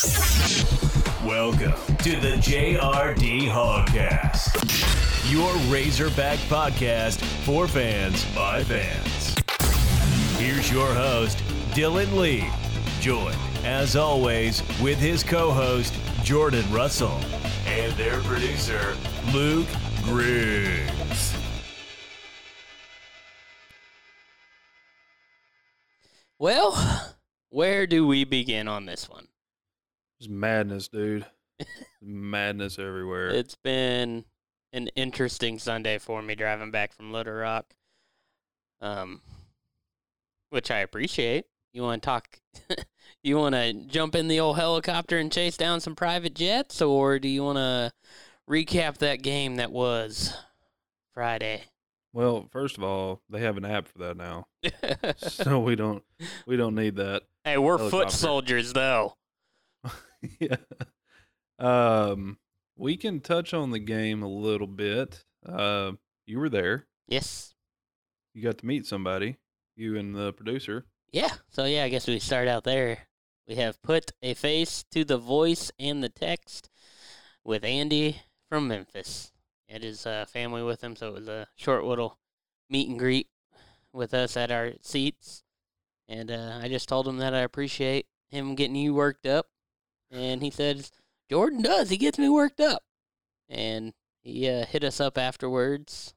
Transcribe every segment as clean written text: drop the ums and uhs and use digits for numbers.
Welcome to the JRD Hogcast, your Razorback podcast for fans by fans. Here's your host, Dylan Lee, joined, as always, with his co-host, Jordan Russell, and their producer, Luke Griggs. Well, where do we begin on this one? It's madness, dude. Madness everywhere. It's been an interesting Sunday for me driving back from Little Rock, which I appreciate. You want to talk? You want to jump in the old helicopter and chase down some private jets, or do you want to recap that game that was Friday? Well, first of all, they have an app for that now, so we don't need that. Hey, we're helicopter. foot soldiers, though. Yeah. We can touch on the game a little bit. You were there. Yes. You got to meet somebody. You and the producer. Yeah. So, yeah, I guess we start out there. We have put a face to the voice and the text with Andy from Memphis. It is family with him, so it was a short little meet and greet with us at our seats. And I just told him that I appreciate him getting you worked up. And he said, Jordan does. He gets me worked up. And he hit us up afterwards.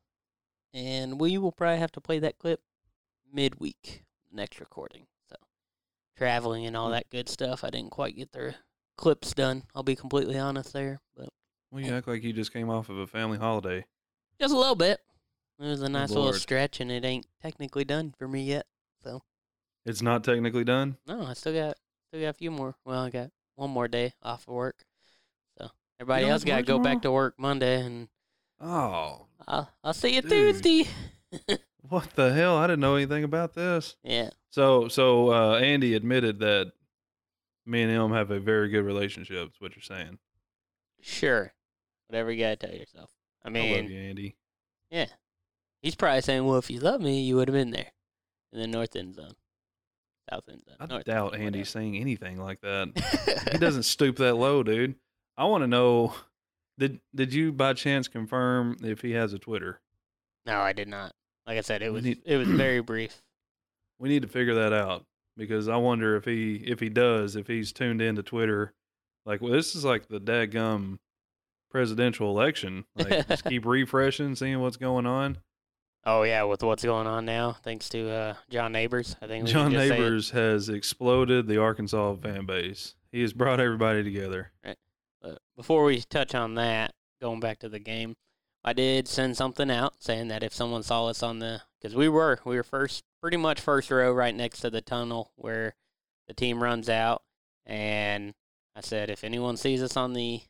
And we will probably have to play that clip midweek, next recording. So, traveling and all that good stuff. I didn't quite get the clips done. I'll be completely honest there. But Well, you act like you just came off of a family holiday. just a little bit. It was a nice little Lord. stretch, and it ain't technically done for me yet. So, It's not technically done? no, I still got a few more. Well, I got one more day off of work. So, everybody don't else have got to work go back tomorrow? to work Monday, and Oh, I'll see you Dude. Tuesday. what the hell? I didn't know anything about this. Yeah. So Andy admitted that me and him have a very good relationship, is what you're saying. Sure. Whatever you got to tell yourself. I I love mean, you, Andy. yeah. He's probably saying, well, if you love me, you would have been there in the north end zone. South end zone. I north doubt end, Andy's saying anything like that. whatever. He doesn't stoop that low, dude. I want to know, did you by chance confirm if he has a Twitter? No, I did not. Like I said, it We was need- it was very brief. We need to figure that out because I wonder if he does, if he's tuned into Twitter. Like, well, this is like the dadgum presidential election. Like, just keep refreshing, seeing what's going on. Oh yeah, with what's going on now, thanks to John Neighbors, I think we John can just say it. Neighbors has exploded the Arkansas fan base. He has brought everybody together. But before we touch on that, going back to the game, I did send something out saying that if someone saw us on because we were pretty much first row right next to the tunnel where the team runs out, and I said if anyone sees us on the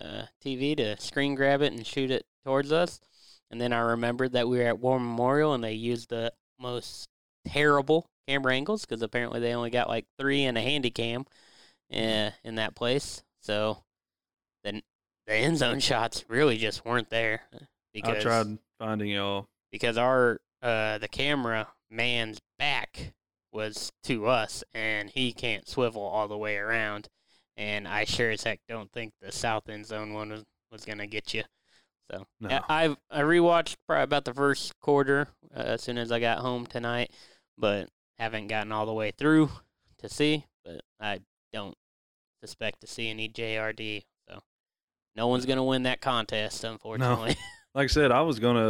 TV to screen grab it and shoot it towards us. And then I remembered that we were at War Memorial and they used the most terrible camera angles because apparently they only got like 3 and a handy cam in that place. So the end zone shots really just weren't there I tried finding y'all. because our the camera man's back was to us and he can't swivel all the way around. And I sure as heck don't think the south end zone one was gonna get you. So No. yeah, I rewatched probably about the first quarter as soon as I got home tonight, but haven't gotten all the way through to see. But I don't suspect to see any JRD. So no one's gonna win that contest, unfortunately. Like I said,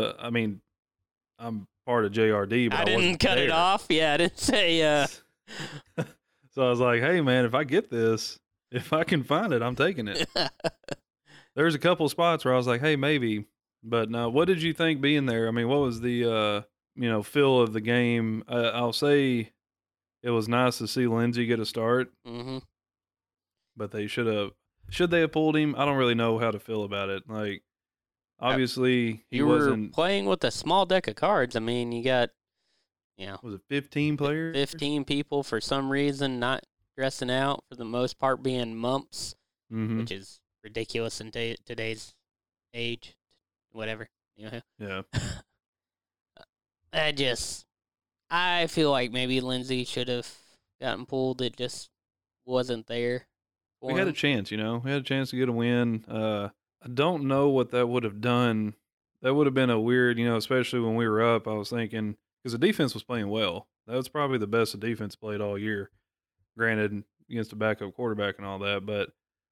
I'm part of JRD, but I I didn't wasn't cut it there. off. Yeah, I didn't say. So I was like, hey, man, if I get this, if I can find it, I'm taking it. There's a couple spots where I was like, hey, maybe. But no, what did you think being there? I mean, what was the, feel of the game? I'll say it was nice to see Lindsey get a start, Mm-hmm. but should they have pulled him? I don't really know how to feel about it. Like, obviously, he You wasn't, were playing with a small deck of cards. I mean, you got, was it 15 players? 15 people for some reason not dressing out, for the most part being mumps, Mm-hmm. which is ridiculous in today's age, whatever. You know, Yeah. I feel like maybe Lindsey should have gotten pulled. It just wasn't there. We had a chance, we had a chance to get a win. I don't know what that would have done. That would have been a weird, especially when we were up. I was thinking, because the defense was playing well. That was probably the best the defense played all year. Granted, against a backup quarterback and all that, but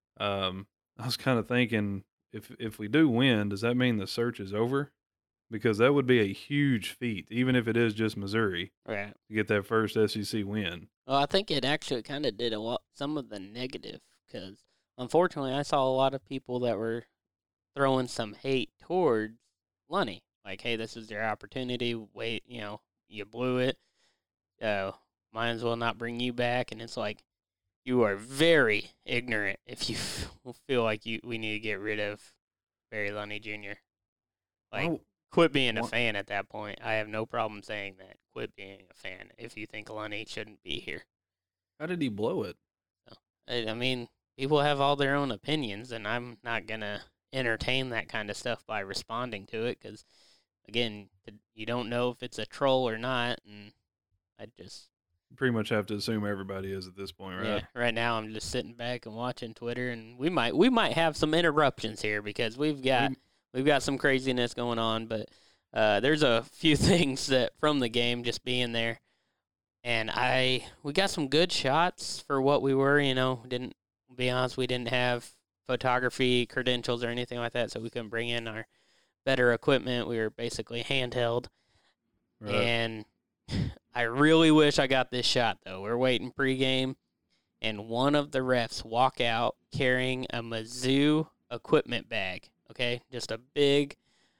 I was kind of thinking, if we do win, does that mean the search is over? Because that would be a huge feat, even if it is just Missouri, Right. to get that first SEC win. Well, I think it actually kind of did some of the negative, because unfortunately I saw a lot of people that were throwing some hate towards Lunny. Like, hey, this is your opportunity. Wait, you blew it. Might as well not bring you back. And it's like, you are very ignorant if you feel like we need to get rid of Barry Lunny Jr. Like, quit being a fan at that point. I have no problem saying that. Quit being a fan if you think Lunny shouldn't be here. How did he blow it? I mean, people have all their own opinions, and I'm not going to entertain that kind of stuff by responding to it because, again, you don't know if it's a troll or not, and I just... pretty much have to assume everybody is at this point, right? Yeah, right now I'm just sitting back and watching Twitter, and we might have some interruptions here because we've got some craziness going on, but there's a few things that from the game just being there, and we got some good shots for what we were. Didn't be honest, we didn't have photography credentials or anything like that, so we couldn't bring in our better equipment. We were basically handheld, Right. and I really wish I got this shot, though. We're waiting pregame, and one of the refs walk out carrying a Mizzou equipment bag, okay? Just a big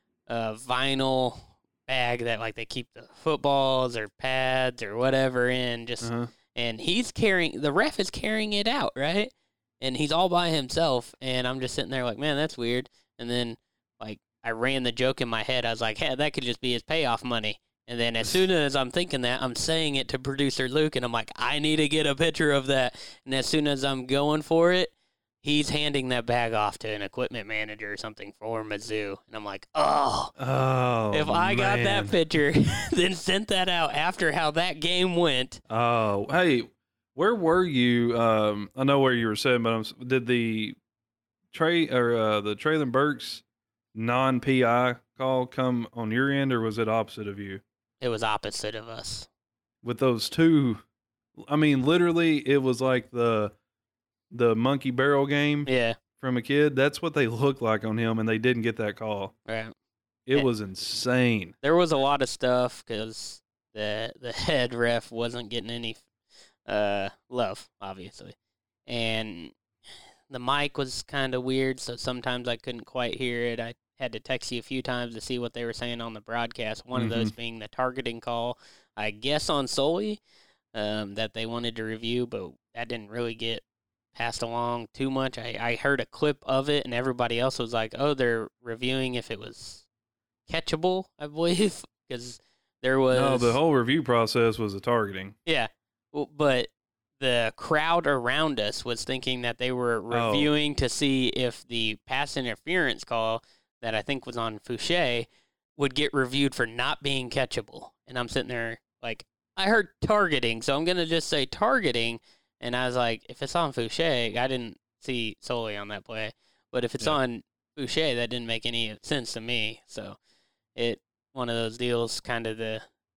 vinyl bag that, like, they keep the footballs or pads or whatever in. And the ref is carrying it out, right? And he's all by himself, and I'm just sitting there like, man, that's weird. And then, like, I ran the joke in my head. I was like, hey, that could just be his payoff money. And then as soon as I'm thinking that, I'm saying it to producer Luke, and I'm like, I need to get a picture of that. And as soon as I'm going for it, he's handing that bag off to an equipment manager or something for Mizzou. And I'm like, if I got that picture, then sent that out after how that game went. Oh, hey, where were you? I know where you were sitting, but did the Traylon Burks non-PI call come on your end, or was it opposite of you? It was opposite of us. With those two, I mean, literally, it was like the monkey barrel game from a kid. That's what they looked like on him, and they didn't get that call. Right. It was insane. There was a lot of stuff because the head ref wasn't getting any love, obviously. And the mic was kind of weird, so sometimes I couldn't quite hear it. I had to text you a few times to see what they were saying on the broadcast. One of those being the targeting call, I guess on Sully, that they wanted to review, but that didn't really get passed along too much. I heard a clip of it, and everybody else was like, oh, they're reviewing if it was catchable, I believe, because there was... No, the whole review process was the targeting. Yeah, but the crowd around us was thinking that they were reviewing to see if the pass interference call that I think was on Fouché would get reviewed for not being catchable. And I'm sitting there like, I heard targeting, so I'm going to just say targeting. And I was like, if it's on Fouché, I didn't see Sully on that play. But if it's on Fouché, that didn't make any sense to me. So one of those deals, kind of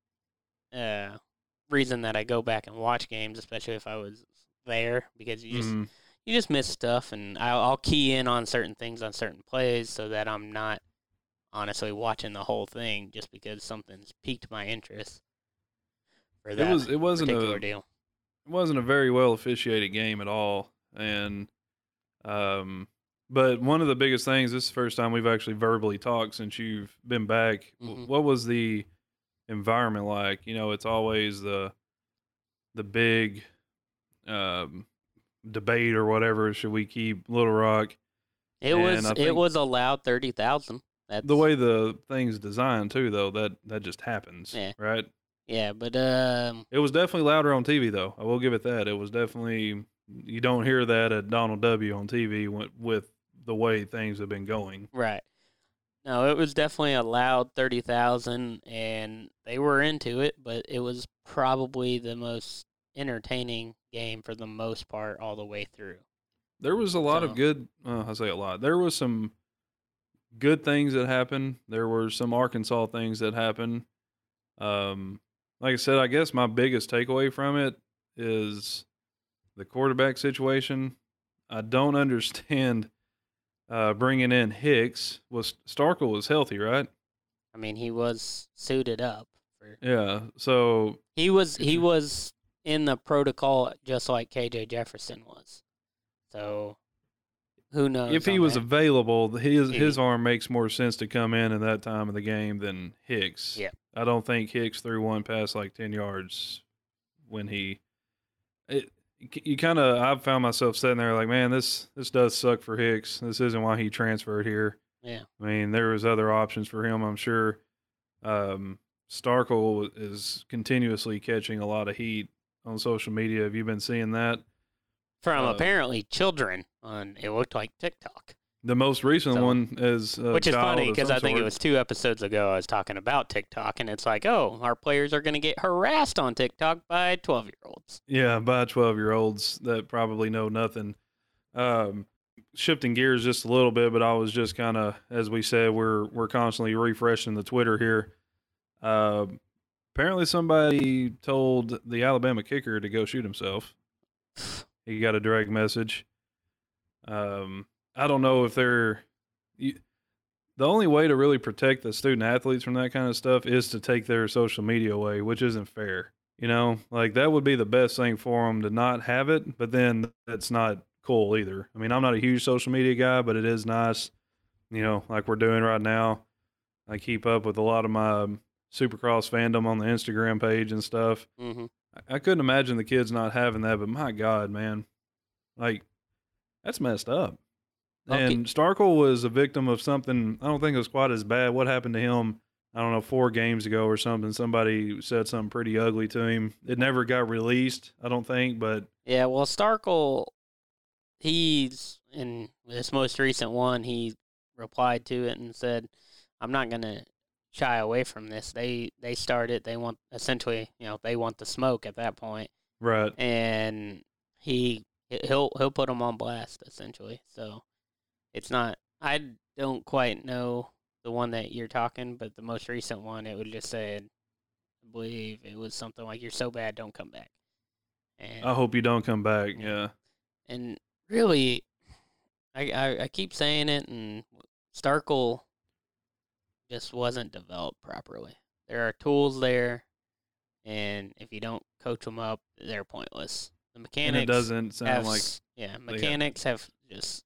the reason that I go back and watch games, especially if I was there, because you just miss stuff, and I'll key in on certain things on certain plays so that I'm not honestly watching the whole thing just because something's piqued my interest. For that it wasn't particular deal. It wasn't a very well officiated game at all, and but one of the biggest things, this is the first time we've actually verbally talked since you've been back. What was the environment like? It's always the big debate or whatever. Should we keep Little Rock? It was allowed 30,000. That's the way the thing's designed too, though. That just happens, right? Yeah, but it was definitely louder on TV, though. I will give it that. It was definitely, you don't hear that at Donald W. on TV with the way things have been going. Right. No, it was definitely a loud 30,000, and they were into it, but it was probably the most entertaining game for the most part all the way through. There was a lot of So, good. I say a lot. There was some good things that happened. There were some Arkansas things that happened. Like I said, I guess my biggest takeaway from it is the quarterback situation. I don't understand bringing in Hicks. Was Starkle was healthy, right? I mean, he was suited up for. Yeah. So He was in the protocol just like KJ Jefferson was. So who knows if he on was that? available, his He- his arm makes more sense to come in that time of the game than Hicks. Yeah. I don't think Hicks threw one pass like 10 yards when he. It, you kind of, I've found myself sitting there like, man, this does suck for Hicks. This isn't why he transferred here. Yeah. I mean, there was other options for him, I'm sure. Starkle is continuously catching a lot of heat on social media. Have you been seeing that? From Uh, apparently children on it looked like TikTok. The most recent So- one is Which is child funny of because some I think it sort. was 2 episodes ago I was talking about TikTok, and it's like, oh, our players are going to get harassed on TikTok by 12-year-olds. Yeah, by 12-year-olds that probably know nothing. Shifting gears just a little bit, but I was just kind of, as we said, we're constantly refreshing the Twitter here. Apparently, somebody told the Alabama kicker to go shoot himself. He got a direct message. I don't know if they're. The only way to really protect the student athletes from that kind of stuff is to take their social media away, which isn't fair. You know, like that would be the best thing for them to not have it, but then that's not cool either. I mean, I'm not a huge social media guy, but it is nice, you know, like we're doing right now. I keep up with a lot of my Supercross fandom on the Instagram page and stuff. Mm-hmm. I couldn't imagine the kids not having that, but my God, man, like that's messed up. Okay. And Starkle was a victim of something. I don't think it was quite as bad. What happened to him? I don't know, 4 games ago or something. Somebody said something pretty ugly to him. It never got released, I don't think, but Yeah, well, Starkle, he's in this most recent one, he replied to it and said, I'm not going to shy away from this. They start it. They want, essentially, they want the smoke at that point. right. And he'll put them on blast, essentially. So it's not, I don't quite know the one that you're talking, but the most recent one, it would just say, I believe it was something like, you're so bad, don't come back. And I hope you don't come back. Yeah. And really, I keep saying it, and Starkle just wasn't developed properly. There are tools there, and if you don't coach them up, they're pointless. The mechanics And it doesn't sound have, like mechanics have just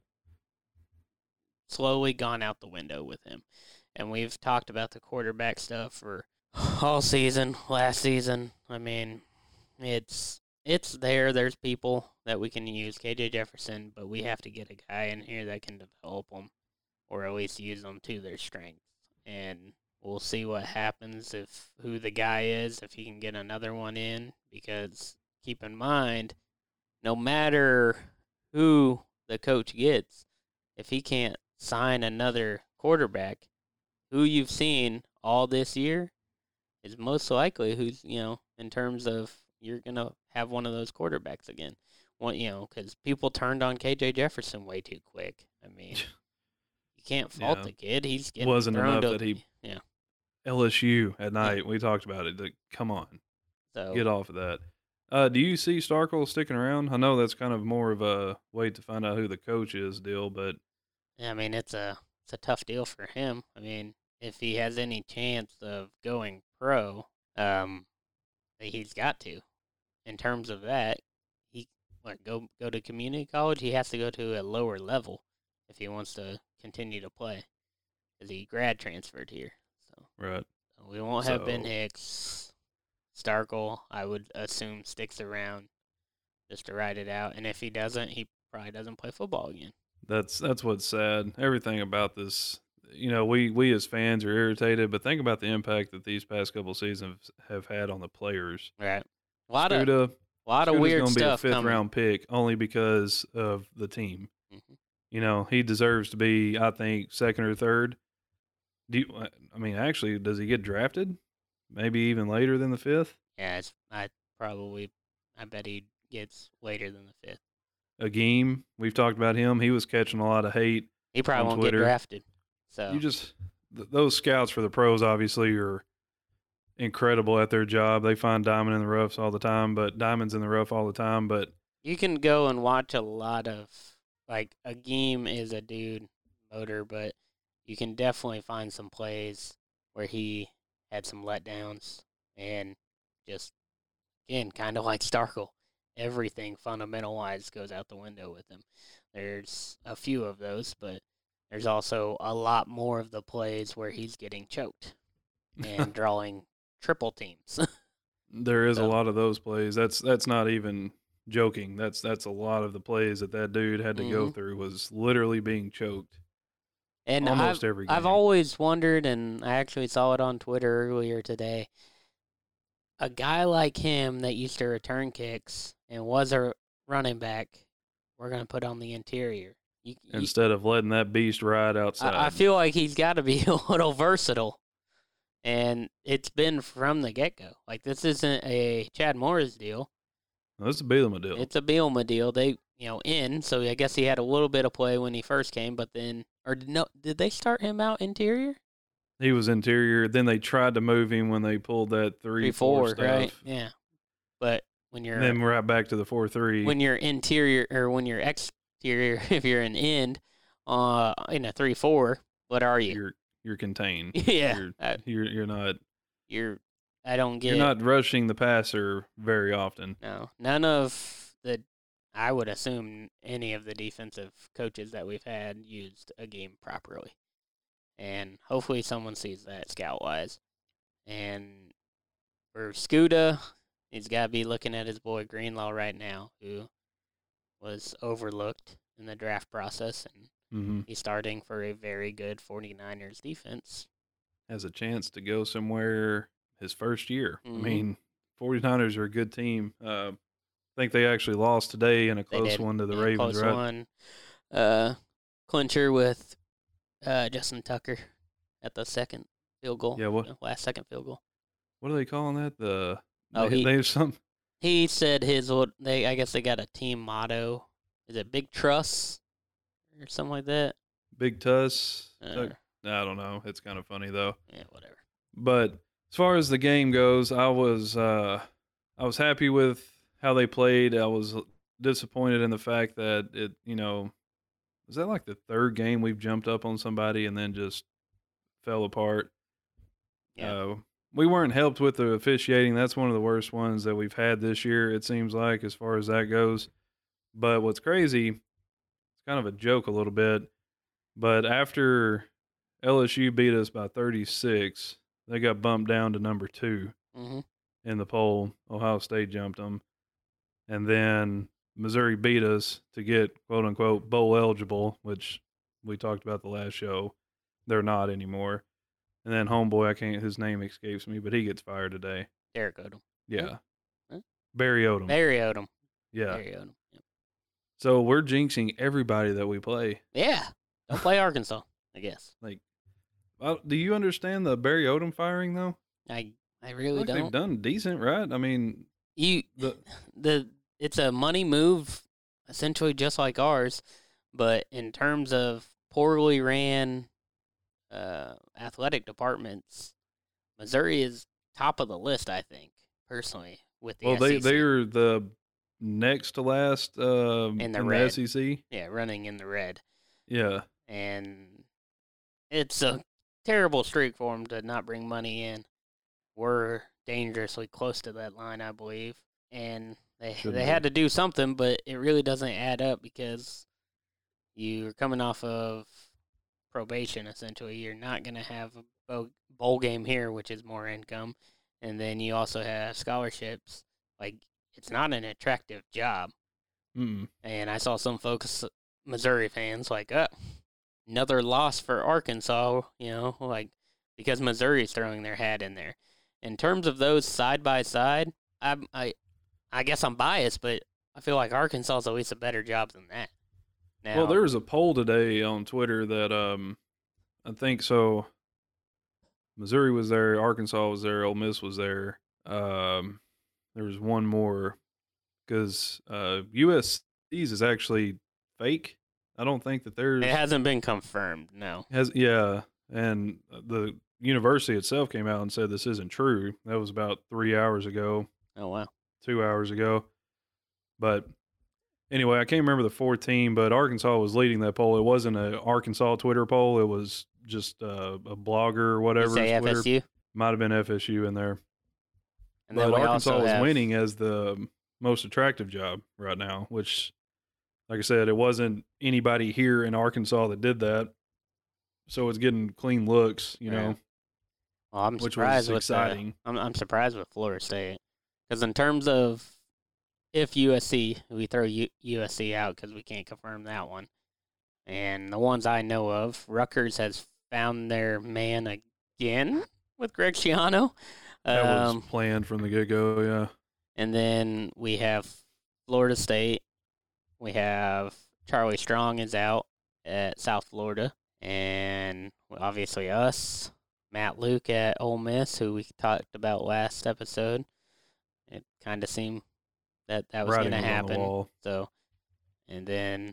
slowly gone out the window with him. And we've talked about the quarterback stuff for all season, last season. I mean, it's there. There's people that we can use, KJ Jefferson, but we have to get a guy in here that can develop them, or at least use them to their strengths. And we'll see what happens if who the guy is, if he can get another one in. Because keep in mind, no matter who the coach gets, if he can't sign another quarterback, who you've seen all this year is most likely who's, in terms of you're going to have one of those quarterbacks again. Because people turned on KJ Jefferson way too quick. I mean, you can't fault Yeah. the kid. He's getting Wasn't thrown enough to, that he- yeah. LSU at night. We talked about it. Like, come on, So get off of that. Do you see Starkle sticking around? I know that's kind of more of a wait to find out who the coach is deal, but I mean, it's a tough deal for him. I mean, if he has any chance of going pro, he's got to. In terms of that, he go to community college. He has to go to a lower level if he wants to continue to play, because he grad transferred here. So right. we won't have Ben So- Hicks. Starkle, I would assume, sticks around just to ride it out, and if he doesn't, he probably doesn't play football again. That's what's sad. Everything about this, we as fans are irritated, but think about the impact that these past couple seasons have had on the players. Right. A lot of Scooter's weird gonna stuff be a 5th coming. round pick only because of the team. Mhm. He deserves to be, I think, 2nd or 3rd. Actually, does he get drafted? Maybe even later than the 5th? Yeah, I bet he gets later than the 5th. Agim, we've talked about him. He was catching a lot of hate. He probably on won't Twitter. get drafted. So You just those scouts for the pros obviously are incredible at their job. They find diamonds in the rough all the time, but you can go and watch a lot of, like, Agim is a dude motor, but you can definitely find some plays where he had some letdowns and just, again, kind of like Starkle. Everything fundamental-wise goes out the window with him. There's a few of those, but there's also a lot more of the plays where he's getting choked and drawing triple teams. there is a So- lot of those plays. That's not even joking. That's a lot of the plays that dude had to go through was literally being choked. And Almost every I've game. always wondered, and I actually saw it on Twitter earlier today, a guy like him that used to return kicks and was a running back, we're going to put on the interior. Instead of letting that beast ride outside. I feel like he's got to be a little versatile. And it's been from the get-go. Like, this isn't a Chad Morris deal. That's a Bielema deal. It's a Bielema deal. They, so I guess he had a little bit of play when he first came, but then, did they start him out interior? He was interior. Then they tried to move him when they pulled that 3-4 stuff. Right? Yeah. But when you're And then we're right back to the 4-3. when you're interior or when you're exterior, if you're an end in a 3-4, what are you? You're contained. Yeah. You're not. I don't get. You're not rushing the passer very often. No, none of the. I would assume any of the defensive coaches that we've had used a game properly, and hopefully someone sees that scout wise. And for Scuda, he's got to be looking at his boy Greenlaw right now, who was overlooked in the draft process, and he's starting for a very good 49ers defense. Has a chance to go somewhere his first year. Mhm. I mean, 49ers are a good team. I think they actually lost today in a close one to the Ravens, close right? one. Clincher with Justin Tucker at the second field goal. Yeah, what? Last second field goal. What are they calling that? He- they have some He said I guess they got a team motto. Is it Big Truss or something like that? big tuss. Uh, I don't know. It's kind of funny though. Yeah, whatever. But as far as the game goes, I was happy with how they played. I was disappointed in the fact that it, was that like the third game we've jumped up on somebody and then just fell apart. Yeah. We weren't helped with the officiating. That's one of the worst ones that we've had this year, it seems like, as far as that goes. But what's crazy, it's kind of a joke a little bit, but after LSU beat us by 36, they got bumped down to number 2 Mm-hmm. in the poll. Ohio State jumped them. And then Missouri beat us to get, quote-unquote, bowl eligible, which we talked about the last show. They're not anymore. And then homeboy, his name escapes me, but he gets fired today. Derek Odom. Yeah. Huh? Barry Odom. Barry Odom. Yeah. Barry Odom. Yep. So we're jinxing everybody that we play. Yeah. Don't play Arkansas, I guess. Do you understand the Barry Odom firing, though? I really Like don't. they've done decent, right? I mean, It's a money move, essentially just like ours, but in terms of poorly ran athletic departments, Missouri is top of the list, I think, personally, with the SEC. they are the next to last in the red. SEC. Yeah, running in the red. Yeah. And it's a terrible streak for them to not bring money in. We're dangerously close to that line, I believe. And they had to do something, but it really doesn't add up because you're coming off of probation, essentially. You're not going to have a bowl game here, which is more income. And then you also have scholarships. Like, it's not an attractive job. Mm-mm. And I saw some folks, Missouri fans, like, another loss for Arkansas, like, because Missouri's throwing their hat in there. In terms of those side by side, I guess I'm biased, but I feel like Arkansas is at least a better job than that. Now, Well, there was a poll today on Twitter that I think so. Missouri was there, Arkansas was there, Ole Miss was there. There was one more because these is actually fake. I don't think that there's It hasn't been confirmed, no. and the university itself came out and said this isn't true. That was about 3 hours ago, Oh, wow. 2 hours ago. But anyway, I can't remember the fourth team, but Arkansas was leading that poll. It wasn't an Arkansas Twitter poll. It was just a blogger or whatever. Say Twitter. FSU? Might have been FSU in there. And then But we Arkansas also was have, winning as the most attractive job right now, which, like I said, it wasn't anybody here in Arkansas that did that. So it's getting clean looks, you know, Well, I'm which surprised was with exciting. I'm surprised with Florida State because in terms of if USC, we throw USC out because we can't confirm that one, and the ones I know of, Rutgers has found their man again with Greg Schiano. That was planned from the get-go, yeah. And then we have Florida State. We have Charlie Strong is out at South Florida. And obviously us, Matt Luke at Ole Miss, who we talked about last episode. It kind of seemed that was going to happen. So, and then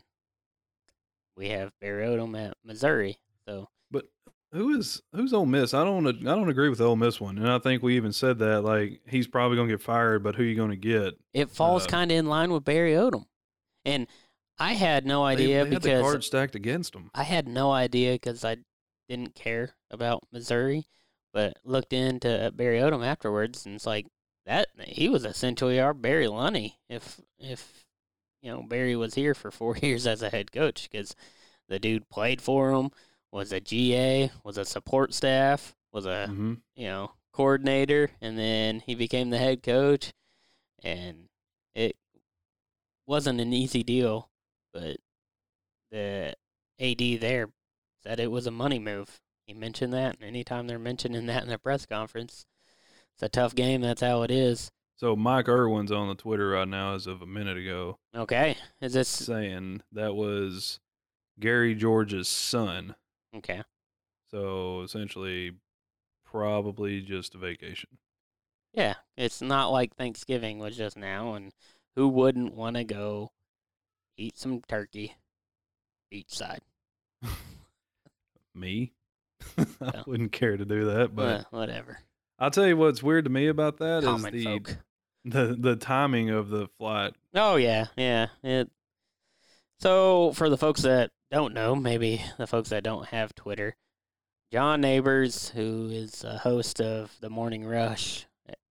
we have Barry Odom at Missouri. So, but who's Ole Miss? I don't agree with the Ole Miss one, and I think we even said that like he's probably going to get fired, but who are you going to get? It falls kind of in line with Barry Odom, and I had no idea they because had the card stacked against them. I had no idea because I didn't care about Missouri, but looked into Barry Odom afterwards, and it's like that he was essentially our Barry Lunny if Barry was here for 4 years as a head coach because the dude played for him, was a GA, was a support staff, was a coordinator, and then he became the head coach, and it wasn't an easy deal. But the AD there said it was a money move. He mentioned that, and anytime they're mentioning that in their press conference, it's a tough game. That's how it is. So Mike Irwin's on the Twitter right now as of a minute ago. Okay. Is this saying that was Gary George's son? Okay. So essentially, probably just a vacation. Yeah, it's not like Thanksgiving was just now, and who wouldn't want to go eat some turkey beachside? Me? I wouldn't care to do that, but whatever. I'll tell you what's weird to me about that Common is folk. the timing of the flight. Oh yeah. So for the folks that don't know, maybe the folks that don't have Twitter, John Neighbors, who is a host of the Morning Rush,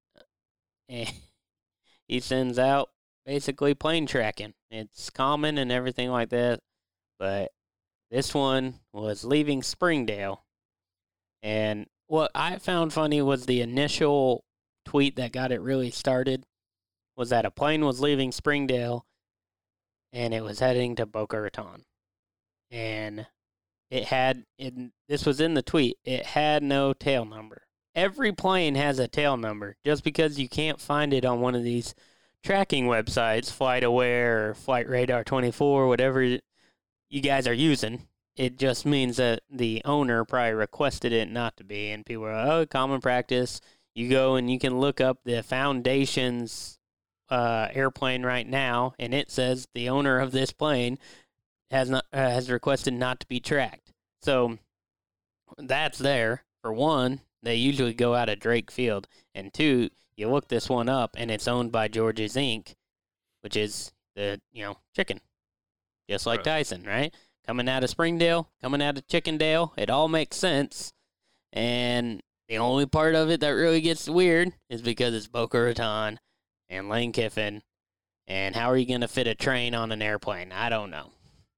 he sends out basically plane tracking. It's common and everything like that, but this one was leaving Springdale. And what I found funny was the initial tweet that got it really started was that a plane was leaving Springdale and it was heading to Boca Raton. And this was in the tweet, it had no tail number. Every plane has a tail number. Just because you can't find it on one of these tracking websites, FlightAware or Flight Radar 24, whatever you guys are using, it just means that the owner probably requested it not to be. And people are, oh, common practice. You go and you can look up the Foundation's airplane right now, and it says the owner of this plane has requested not to be tracked. So that's there. For one, they usually go out of Drake Field. And two, you look this one up, and it's owned by George's Inc., which is the, chicken. Just like Tyson, right? Coming out of Springdale, coming out of Chickendale, it all makes sense. And the only part of it that really gets weird is because it's Boca Raton and Lane Kiffin. And how are you going to fit a train on an airplane? I don't know.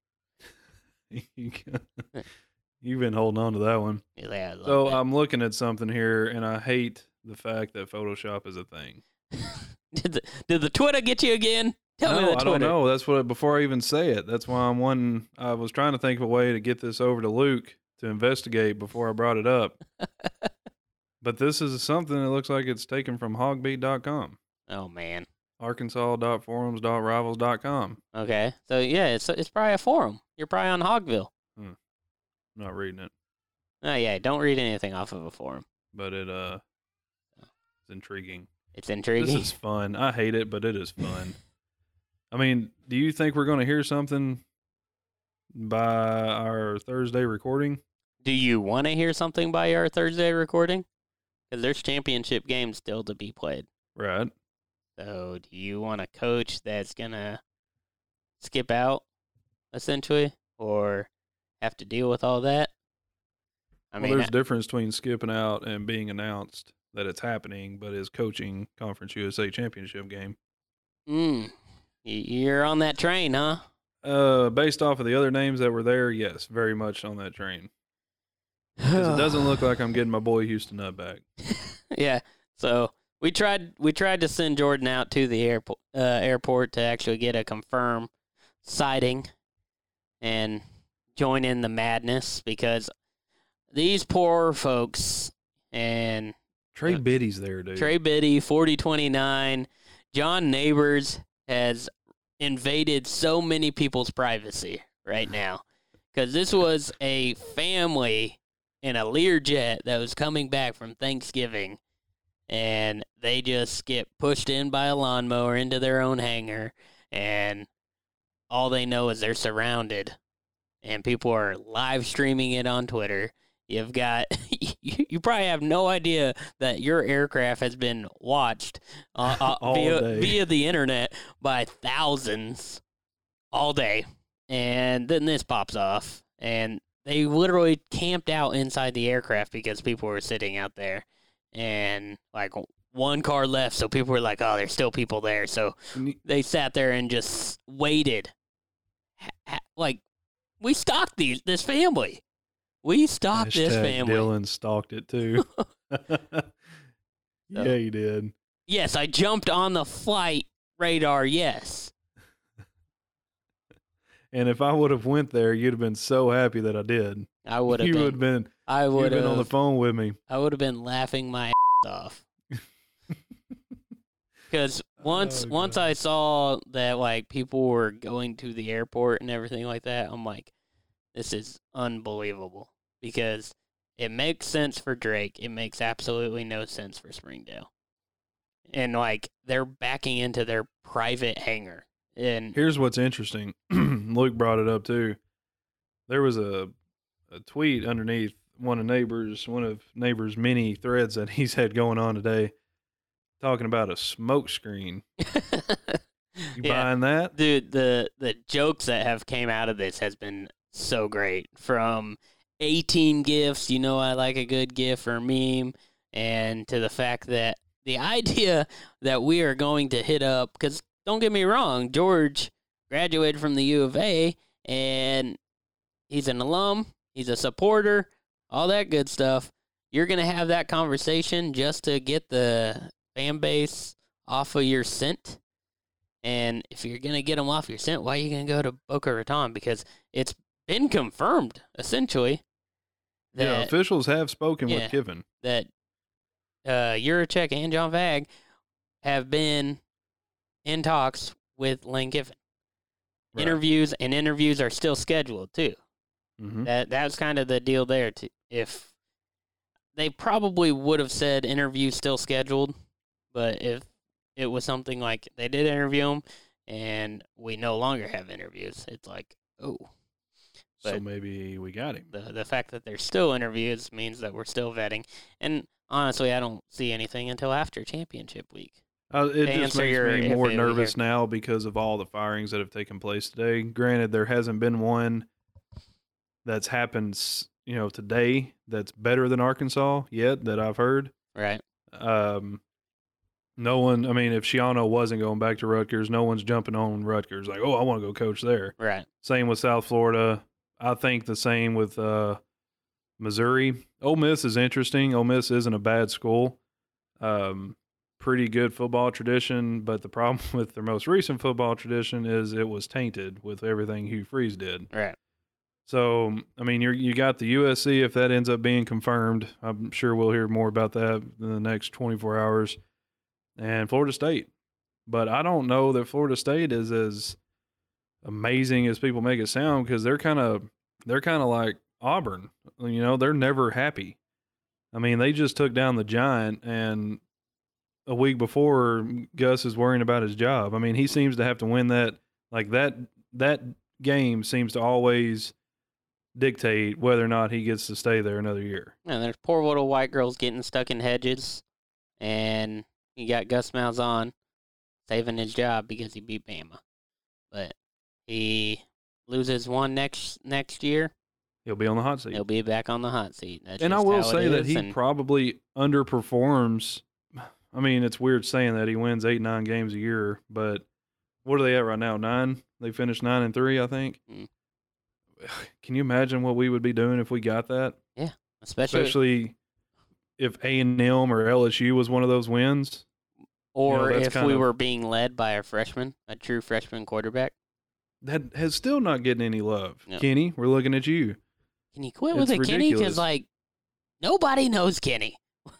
You've been holding on to that one. Yeah, so I'm looking at something here, and I hate the fact that Photoshop is a thing. Did the Twitter get you again? Tell me the Twitter. I don't know. That's what before I even say it. That's why I was trying to think of a way to get this over to Luke to investigate before I brought it up. But this is something that looks like it's taken from hogbeat.com. Oh man. Arkansas.forums.rivals.com. Okay. So yeah, it's probably a forum. You're probably on Hogville. I'm not reading it. Oh yeah, don't read anything off of a forum. But it's intriguing. It's intriguing. This is fun. I hate it, but it is fun. I mean, do you think we're going to hear something by our Thursday recording? Do you want to hear something by our Thursday recording? Because there's championship games still to be played. Right. So do you want a coach that's going to skip out, essentially, or have to deal with all that? There's a difference between skipping out and being announced that it's happening, but is coaching Conference USA championship game. You're on that train, huh? Based off of the other names that were there, yes, very much on that train. 'Cause it doesn't look like I'm getting my boy Houston Nutt back. Yeah. So we tried to send Jordan out to the airport to actually get a confirmed sighting and join in the madness, because these poor folks and Trey Biddy's there, dude. Trey Biddy, 4029, John Neighbors has invaded so many people's privacy right now, because this was a family in a Learjet that was coming back from Thanksgiving, and they just get pushed in by a lawnmower into their own hangar, and all they know is they're surrounded, and people are live streaming it on Twitter. You've got, you probably have no idea that your aircraft has been watched via the internet by thousands all day. And then this pops off, and they literally camped out inside the aircraft because people were sitting out there. And like one car left, so people were like, oh, there's still people there. So they sat there and just waited. Like, we stalked this family. We stalked this family. Dylan stalked it too. Yeah, he did. Yes, I jumped on the flight radar, yes. And if I would have went there, you'd have been so happy that I did. I would have been. You would have been. I would have been on the phone with me. I would have been laughing my ass off. Because once I saw that like people were going to the airport and everything like that, I'm like, this is unbelievable. Because it makes sense for Drake. It makes absolutely no sense for Springdale. And like they're backing into their private hangar. And here's what's interesting. Luke brought it up too. There was a tweet underneath one of Neighbors' many threads that he's had going on today, talking about a smoke screen. You buying that? Dude, the jokes that have came out of this has been so great. From 18 GIFs, you know I like a good GIF or meme, and to the fact that the idea that we are going to hit up, because don't get me wrong, George graduated from the U of A, and he's an alum, he's a supporter, all that good stuff. You're going to have that conversation just to get the fan base off of your scent. And if you're going to get them off your scent, why are you going to go to Boca Raton? Because it's been confirmed, essentially. That, officials have spoken with Kiffin. That Yurachek and John Vag have been in talks with Lane Kiffin. Right. Interviews are still scheduled, too. Mm-hmm. That was kind of the deal there. If they probably would have said interview still scheduled, but if it was something like they did interview him and we no longer have interviews, it's like, oh. But so maybe we got him. The fact that there's still interviews means that we're still vetting. And honestly, I don't see anything until after championship week. It just makes me more nervous now because of all the firings that have taken place today. Granted, there hasn't been one that's happened, today that's better than Arkansas yet that I've heard. Right. No one, if Shiano wasn't going back to Rutgers, no one's jumping on Rutgers like, oh, I want to go coach there. Right. Same with South Florida. I think the same with Missouri. Ole Miss is interesting. Ole Miss isn't a bad school. Pretty good football tradition, but the problem with their most recent football tradition is it was tainted with everything Hugh Freeze did. Right. So, you got the USC if that ends up being confirmed. I'm sure we'll hear more about that in the next 24 hours. And Florida State. But I don't know that Florida State is as amazing as people make it sound, because they're kind of like Auburn. They're never happy. They just took down the Giant, and a week before, Gus is worrying about his job. He seems to have to win that Like that game seems to always dictate whether or not he gets to stay there another year. And there's poor little white girls getting stuck in hedges, and you got Gus Malzahn saving his job because he beat Bama. But he loses one next year, He'll be on the hot seat. he'll be back on the hot seat. That's And I just will how say it that is, he and probably underperforms. I mean, it's weird saying that he wins 8-9 games a year, but what are they at right now? 9? They finished 9-3, I think. Mm. Can you imagine what we would be doing if we got that? Yeah, especially if A&M or LSU was one of those wins. or that's if kind we of- were being led by a true freshman quarterback. That has still not getting any love. No. Kenny, we're looking at you. Can you quit with It's it, Kenny? ridiculous. Because, like, nobody knows Kenny.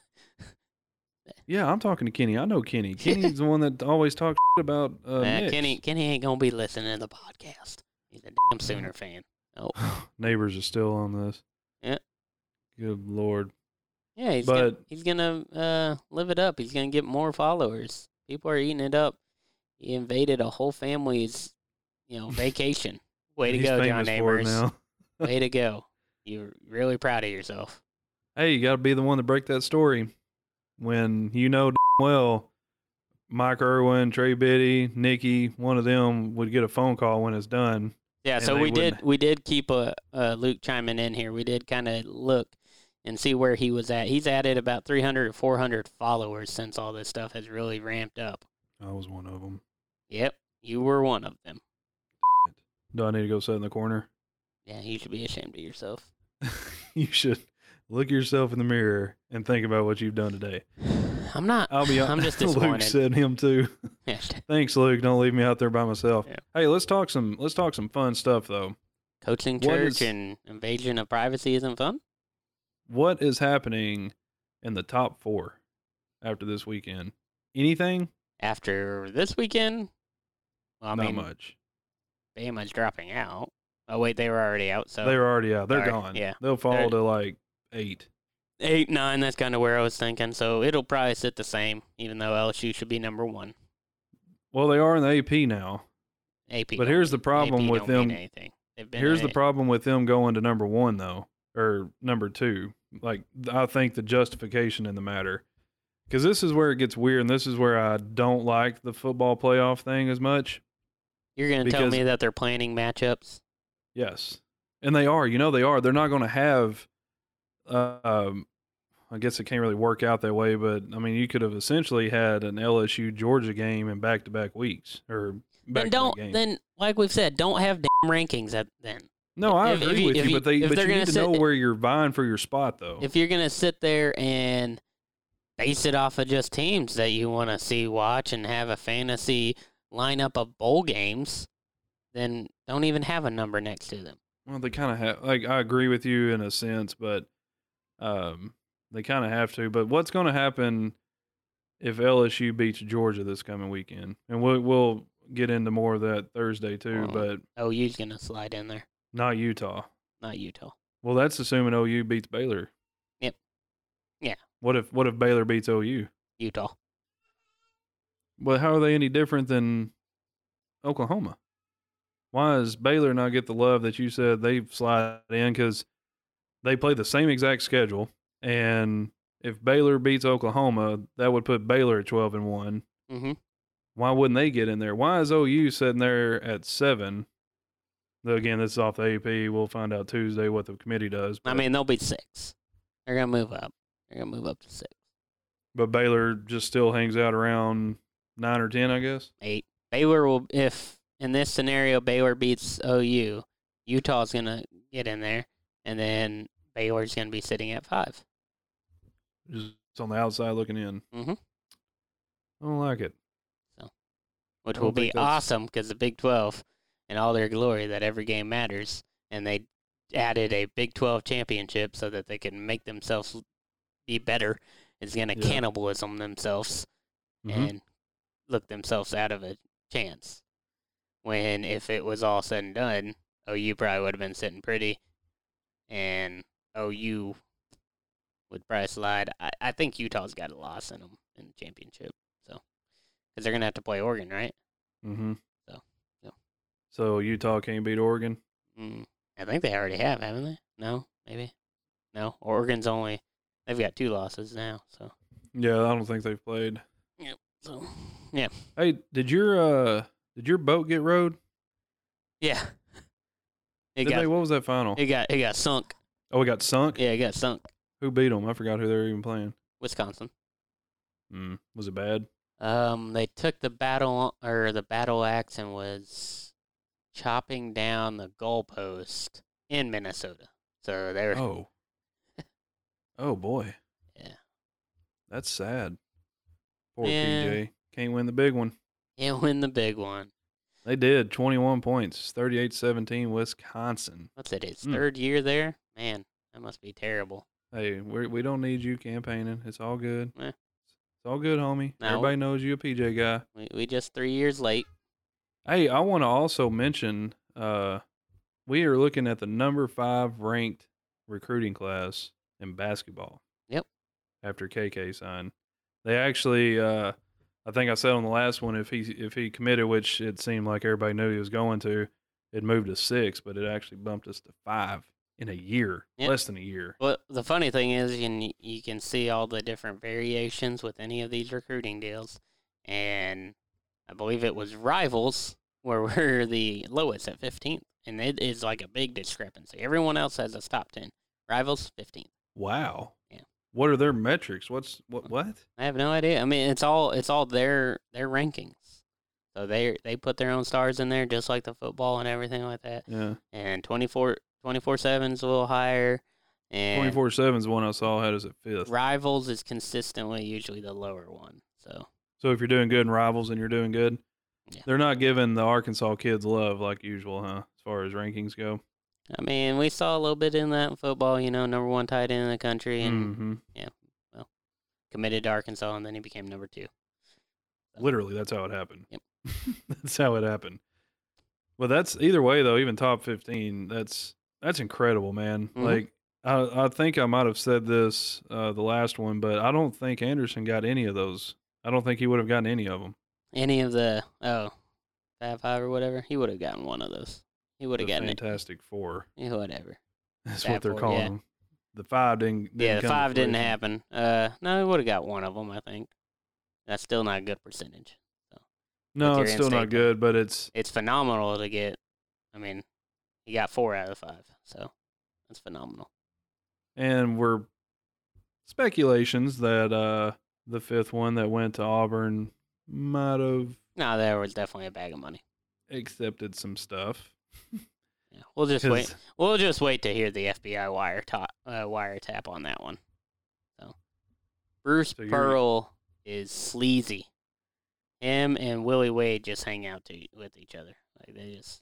Yeah, I'm talking to Kenny. I know Kenny. Kenny's the one that always talks shit about Knicks. Kenny ain't going to be listening to the podcast. He's a damn Sooner fan. Oh, Neighbors are still on this. Yeah. Good Lord. yeah, he's gonna live it up. He's gonna get more followers. People are eating it up. He invaded a whole family's, vacation. Way to He's go, John famous for it Neighbors. now. Way to go. You're really proud of yourself. Hey, you got to be the one to break that story. When you know well Mike Irwin, Trey Biddy, Nikki, one of them would get a phone call when it's done. Yeah, And so they we did keep Luke chiming in here. We did kind of look and see where he was at. He's added about 300 or 400 followers since all this stuff has really ramped up. I was one of them. Yep, you were one of them. Do I need to go sit in the corner? Yeah, you should be ashamed of yourself. You should look yourself in the mirror and think about what you've done today. I'm not. I'll be I'm just Luke disappointed. said him too. Thanks, Luke. Don't leave me out there by myself. Yeah. Hey, let's talk some fun stuff though. Coaching What church is- and invasion of privacy isn't fun. What is happening in the top 4 after this weekend? Anything? After this weekend, well, I Not mean, much. Bama's dropping out. Oh wait, they were already out. So They were already out. They're Sorry. gone. Yeah. They'll fall They're- to like 8. 8, 9. That's kind of where I was thinking. So it'll probably sit the same, even though LSU should be number 1. Well, they are in the AP now. AP. But don't here's the mean- problem AP with don't mean them. anything. They've been Here's the a- problem with them going to number 1 though, or number 2. Like I think the justification in the matter, because this is where it gets weird, and this is where I don't like the football playoff thing as much. You're going to tell because- me that they're planning matchups? Yes, and they are. They are. They're not going to have. I guess it can't really work out that way, but I mean, you could have essentially had an LSU Georgia game in back-to-back weeks or Then back-to-back games. then like we've said, don't have damn rankings then. No, I if agree you- with if you, you- but you if they're need gonna to sit- know where you're vying for your spot, though. If you're going to sit there and base it off of just teams that you want to see, watch, and have a fantasy lineup of bowl games, then don't even have a number next to them. Well, they kind of have. Like, I agree with you in a sense, but they kind of have to. But what's going to happen if LSU beats Georgia this coming weekend? And we'll get into more of that Thursday too, Well, but OU's going to slide in there, not Utah. not Utah. Well, that's assuming OU beats Baylor. Yep. Yeah. What if Baylor beats OU? Utah. Well, how are they any different than Oklahoma? Why does Baylor not get the love that you said they slide in? Because they play the same exact schedule, and if Baylor beats Oklahoma, that would put Baylor at 12-1. Mm-hmm. Why wouldn't they get in there? Why is OU sitting there at 7? Though again, this is off the AP. We'll find out Tuesday what the committee does. I mean, they'll be 6. They're going to move up. They're going to move up to 6. but Baylor just still hangs out around 9 or 10, I guess. 8. Baylor will, if in this scenario Baylor beats OU, Utah's going to get in there, and then Baylor's going to be sitting at 5. Just on the outside looking in. Mm-hmm. I don't like it. Which I will don't be think that's- awesome because the Big 12, in all their glory, that every game matters, and they added a Big 12 championship so that they can make themselves be better, is going to Yeah. cannibalism themselves Mhm. and look themselves out of a chance. When if it was all said and done, OU probably would have been sitting pretty, and OU would probably slide. I think Utah's got a loss in them in the championship, so because they're going to have to play Oregon, right? Mm-hmm. So, yeah. So Utah can't beat Oregon? I think they already have, haven't they? No, maybe. No, Oregon's they've got 2 losses now. So Yeah, I don't think they've played. yep. So yeah, Hey, did your boat get rowed? yeah. What was that final? It got sunk. Oh, it got sunk? Yeah, it got sunk. Who beat them? I forgot who they were even playing. Wisconsin. Was it bad? They took the battle axe and was chopping down the goalpost in Minnesota. So they were. Oh. Oh boy. Yeah. That's sad. Poor Yeah. PJ. Can't win the big one. Can't win the big one. They did. 21 points. 38-17 Wisconsin. What's it? His third year there? Man, that must be terrible. Hey, we don't need you campaigning. It's all good. Eh. It's all good, homie. No. Everybody knows you a PJ guy. We just 3 years late. Hey, I want to also mention we are looking at the number 5 ranked recruiting class in basketball. Yep. After KK signed. They actually I think I said on the last one if he committed, which it seemed like everybody knew he was going to, it moved to 6, but it actually bumped us to 5 in a year, Yep. less than a year. Well, the funny thing is you can see all the different variations with any of these recruiting deals. And I believe it was Rivals where we're the lowest at 15th. And it is like a big discrepancy. Everyone else has us top 10. Rivals, 15th. Wow. Yeah. What are their metrics? What? I have no idea. I mean, it's all their rankings. So they put their own stars in there, just like the football and everything like that. Yeah. And 24/7's a little higher. And 24/7's the one I saw had us at 5th. Rivals is consistently usually the lower one. So if you're doing good in Rivals and you're doing good, Yeah. they're not giving the Arkansas kids love like usual, huh? As far as rankings go. I mean, we saw a little bit in that in football. Number 1 tight end in the country, and committed to Arkansas, and then he became number 2. So. Literally, that's how it happened. Yep. That's how it happened. Well, that's either way though. Even top 15, that's incredible, man. Mhm. Like I think I might have said this the last one, but I don't think Anderson got any of those. I don't think he would have gotten any of them. Any of the Fab Five or whatever, he would have gotten one of those. He would have gotten Fantastic Four. it. Yeah, whatever. That's Fab what they're Four, calling yeah. them. The 5 didn't. Yeah, the come to 5 didn't fruition. happen. No, he would have got one of them. I think that's still not a good percentage. No, your it's still not in-state good, but it's It's phenomenal to get. I mean, he got 4 out of the 5, so that's phenomenal. and we're speculations that the 5th one that went to Auburn might have No, there was definitely a bag of money. accepted some stuff. Yeah, we'll just 'Cause- wait. We'll just wait to hear the FBI wiretap on that one. So, Bruce So you're- Pearl is sleazy. Him and Willie Wade just hang out with each other. Like they just.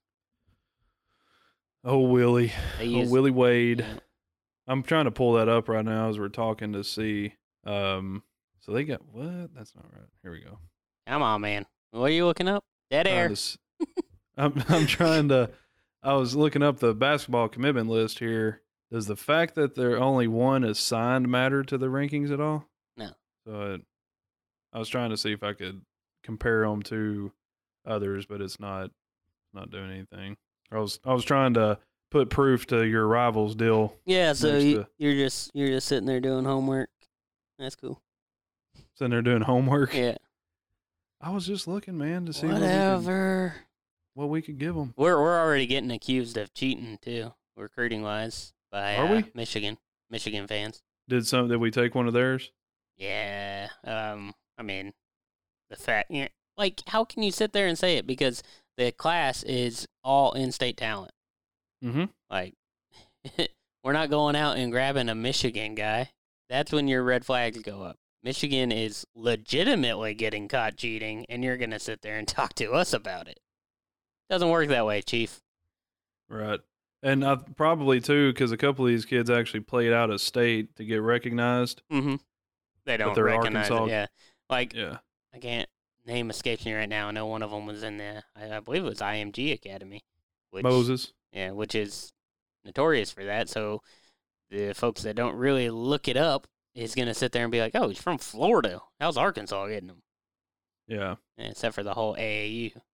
Oh, Willie. They Oh, use, Willie Wade. yeah. I'm trying to pull that up right now as we're talking to see. So they got what? That's not right. Here we go. Come on, man. What are you looking up? Dead Trying air. to s- I'm trying to. I was looking up the basketball commitment list here. Does the fact that there only one is signed matter to the rankings at all? No. So I was trying to see if I could compare them to others, but it's not doing anything. I was trying to put proof to your Rivals deal. Yeah, so next to- you're just sitting there doing homework. That's cool. Sitting there doing homework. Yeah. I was just looking, man, to see Whatever. what we could give them. We're already getting accused of cheating too, recruiting wise, by Are we? Michigan fans. Did we take one of theirs? Yeah. I mean, the fact, like, how can you sit there and say it? Because the class is all in-state talent. Mm-hmm. Like, we're not going out and grabbing a Michigan guy. That's when your red flags go up. Michigan is legitimately getting caught cheating, and you're going to sit there and talk to us about it. Doesn't work that way, Chief. Right. And probably, too, because a couple of these kids actually played out of state to get recognized. Mm-hmm. They don't they're recognize Arkansas- it. Yeah. Like, Yeah. I can't name escapes me right now. I know one of them was in the, I believe it was IMG Academy. Which, Moses. Yeah, which is notorious for that. So the folks that don't really look it up is going to sit there and be like, oh, he's from Florida. How's Arkansas getting him? Yeah. Except for the whole AAU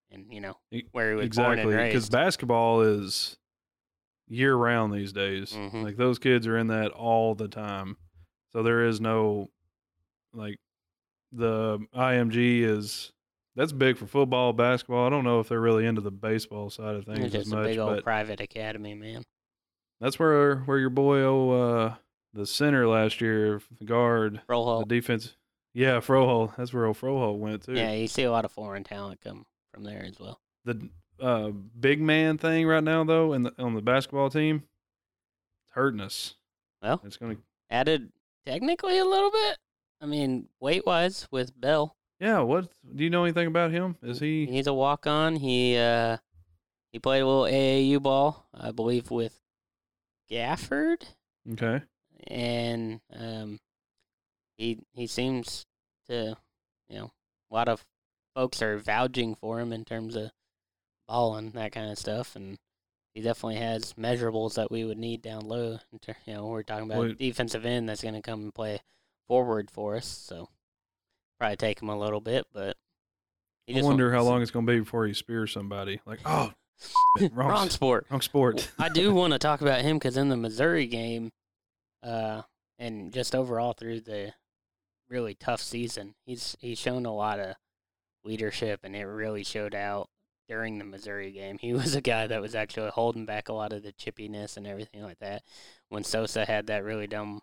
and where he was born and Exactly, raised. because basketball is year round these days. Mhm. Like those kids are in that all the time. So there is no like the IMG that's big for football, basketball. I don't know if they're really into the baseball side of things It's as just a much, big old but private academy, man. that's where your boy the center last year, the guard, the Froholt. defense. Yeah, Froholt. That's where old Froholt went too. Yeah, you see a lot of foreign talent come from there as well. The big man thing right now though, on the basketball team, it's hurting us. Well, It's gonna. added technically a little bit. I mean, weight-wise with Bell. Yeah. What do you know anything about him? Is he? He's a walk-on. He played a little AAU ball, I believe, with Gafford, Okay. and he seems to, a lot of folks are vouching for him in terms of balling, that kind of stuff, and he definitely has measurables that we would need down low. We're talking about a defensive end that's going to come and play forward for us, so probably take him a little bit, but I wonder how long it's going to be before he spears somebody. Like, oh, wrong sport. Wrong sport. I do want to talk about him because in the Missouri game, and just overall through the really tough season, he's shown a lot of leadership, and it really showed out during the Missouri game. He was a guy that was actually holding back a lot of the chippiness and everything like that. When Sosa had that really dumb,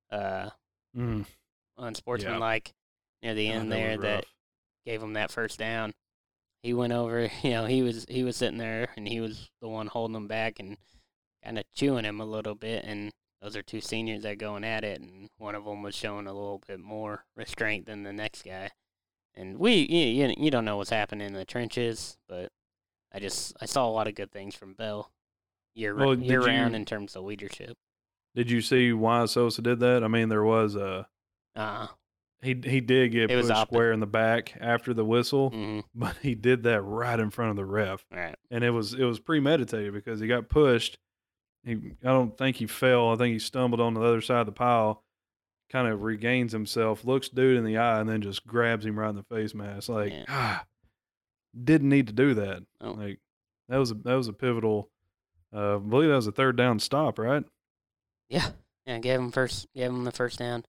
unsportsmanlike near the end there that gave him that first down, he went over. He was sitting there, and he was the one holding him back and kind of chewing him a little bit. And those are two seniors that going at it, and one of them was showing a little bit more restraint than the next guy. And you don't know what's happening in the trenches, but I saw a lot of good things from Bell year round in terms of leadership. Did you see why Sosa did that? I mean, there was he did get pushed square in the back after the whistle, but he did that right in front of the ref, right? And it was premeditated because he got pushed. I don't think he fell. I think he stumbled on the other side of the pile. Kind of regains himself, looks dude in the eye, and then just grabs him right in the face mask. Like, didn't need to do that. Oh. Like, that was a pivotal. I believe that was a third down stop, right? Yeah, gave him the first down.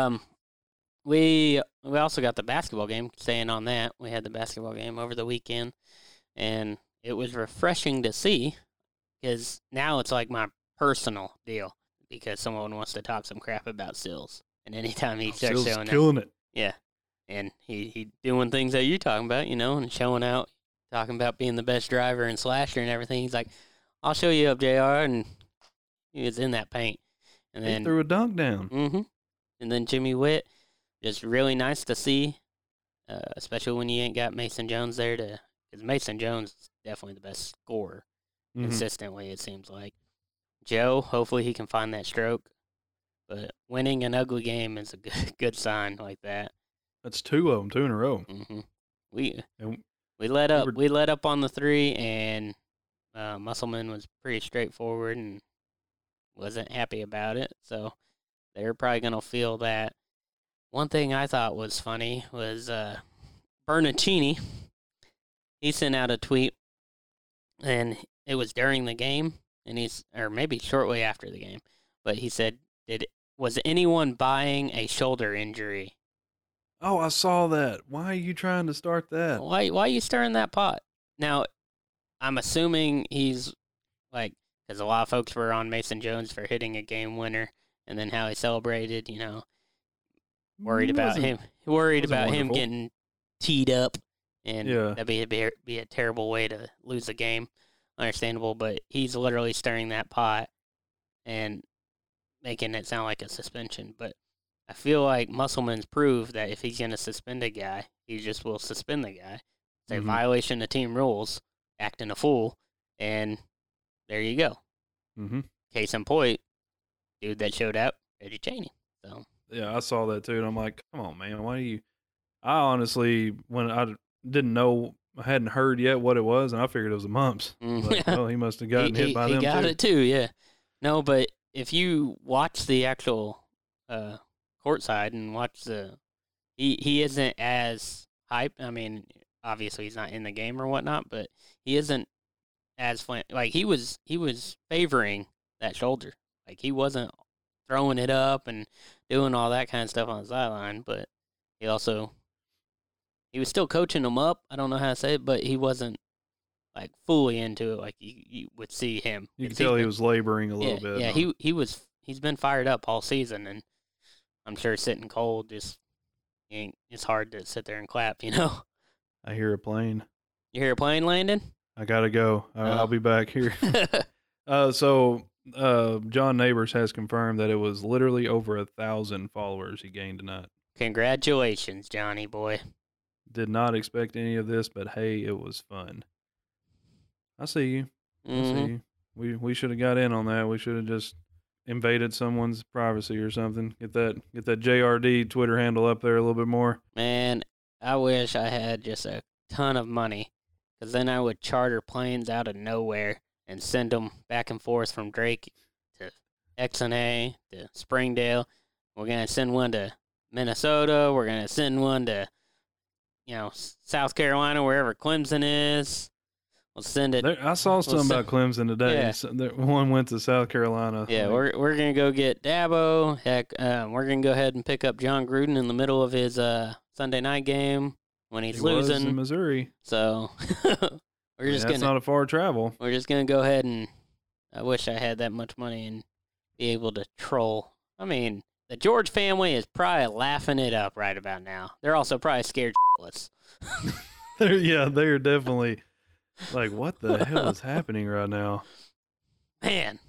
We also got the basketball game. Staying on that, we had the basketball game over the weekend, and it was refreshing to see because now it's like my personal deal because someone wants to talk some crap about Sills. And anytime he starts showing killing it. Yeah. And he doing things that you're talking about, and showing out, talking about being the best driver and slasher and everything. He's like, I'll show you up, JR. And he was in that paint. And then he threw a dunk down. Mm-hmm. And then Jimmy Witt, just really nice to see, especially when you ain't got Mason Jones there because Mason Jones is definitely the best scorer consistently, it seems like. Joe, hopefully he can find that stroke. But winning an ugly game is a good sign like that. That's two of them, 2 in a row. Mm-hmm. We let up. We let up on the 3, and Musselman was pretty straightforward and wasn't happy about it. So they're probably gonna feel that. One thing I thought was funny was Bernaccini. He sent out a tweet, and it was during the game, or maybe shortly after the game, but he said, was anyone buying a shoulder injury? Oh, I saw that. Why are you trying to start that? Why are you stirring that pot? Now, I'm assuming he's like, because a lot of folks were on Mason Jones for hitting a game winner, and then how he celebrated. Worried about him wonderful. getting teed up, and that'd be a terrible way to lose a game. Understandable, but he's literally stirring that pot and making it sound like a suspension. But I feel like Musselman's proved that if he's going to suspend a guy, he just will suspend the guy. It's a violation of team rules, acting a fool, and there you go. Mm-hmm. Case in point, dude that showed up, Reggie Chaney. So yeah, I saw that too, and I'm like, come on, man, why do you? I honestly, when I didn't know, I hadn't heard yet what it was, and I figured it was the mumps. Like, well, he must have gotten hit by them too. He got it too, yeah. No, but if you watch the actual courtside and watch he isn't as hype. I mean, obviously he's not in the game or whatnot, but he isn't as like he was favoring that shoulder. Like he wasn't throwing it up and doing all that kind of stuff on the sideline, but he was still coaching him up. I don't know how to say it, but he wasn't like fully into it like you would see him. You could tell he was laboring a little bit. Yeah, he's been fired up all season, and I'm sure sitting cold it's hard to sit there and clap, you know. I hear a plane. You hear a plane landing? I gotta go. I'll be back here. So John Neighbors has confirmed that it was literally over 1,000 followers he gained tonight. Congratulations, Johnny boy. Did not expect any of this, but hey, it was fun. I see you. I see you. We should have got in on that. We should have just invaded someone's privacy or something. Get that JRD Twitter handle up there a little bit more. Man, I wish I had just a ton of money, because then I would charter planes out of nowhere and send them back and forth from Drake to XNA to Springdale. We're going to send one to Minnesota. We're going to send one to, South Carolina, wherever Clemson is. We'll send it. I saw something about Clemson today. Yeah. So one went to South Carolina. Yeah, we're going to go get Dabo. Heck, we're going to go ahead and pick up John Gruden in the middle of his Sunday night game when he's losing. Was in Missouri. So we're just that's not a far travel. We're just going to go ahead and I wish I had that much money and be able to troll. I mean, the George family is probably laughing it up right about now. They're also probably scared shitless. They're definitely like, what the hell is happening right now? Man,